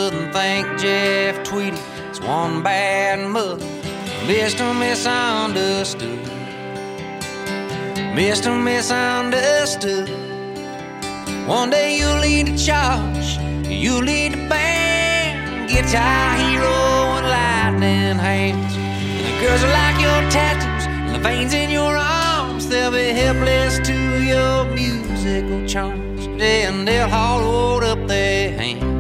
couldn't think Jeff Tweedy was one bad mother. Mr. Misunderstood. Mr. Misunderstood. One day you lead the charge, you lead the band, guitar hero and lightning hands. And the girls are like your tattoos and the veins in your arms. They'll be helpless to your musical charms. Then they'll hold up their hands.